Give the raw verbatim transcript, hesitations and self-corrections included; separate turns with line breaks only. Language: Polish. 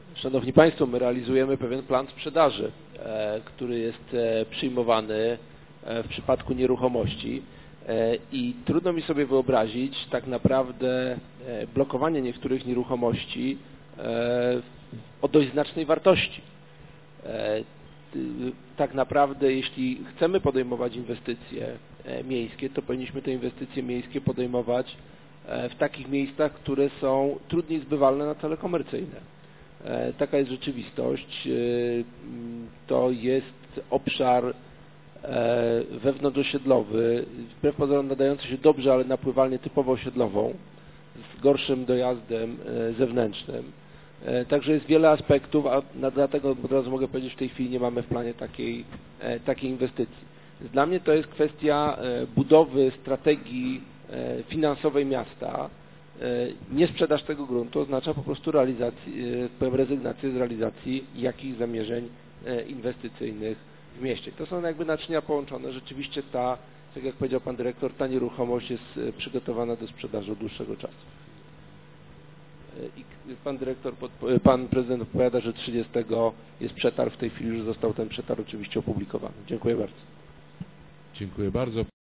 Szanowni Państwo, my realizujemy pewien plan sprzedaży, który jest przyjmowany w przypadku nieruchomości i trudno mi sobie wyobrazić tak naprawdę blokowanie niektórych nieruchomości o dość znacznej wartości. Tak naprawdę, jeśli chcemy podejmować inwestycje miejskie, to powinniśmy te inwestycje miejskie podejmować w takich miejscach, które są trudniej zbywalne na cele komercyjne. Taka jest rzeczywistość. To jest obszar wewnątrzosiedlowy, wbrew pozorom nadający się dobrze, ale na pływalnię typowo osiedlową, z gorszym dojazdem zewnętrznym. Także jest wiele aspektów, a dlatego od razu mogę powiedzieć, że w tej chwili nie mamy w planie takiej, takiej inwestycji. Dla mnie to jest kwestia budowy strategii finansowej miasta. Nie sprzedaż tego gruntu oznacza po prostu realizacji, rezygnację z realizacji jakichś zamierzeń inwestycyjnych w mieście. To są jakby naczynia połączone. Rzeczywiście ta, tak jak powiedział Pan Dyrektor, ta nieruchomość jest przygotowana do sprzedaży od dłuższego czasu. I Pan Dyrektor, Pan Prezydent odpowiada, że trzydziestego jest przetarg, w tej chwili już został ten przetarg oczywiście opublikowany. Dziękuję bardzo.
Dziękuję bardzo.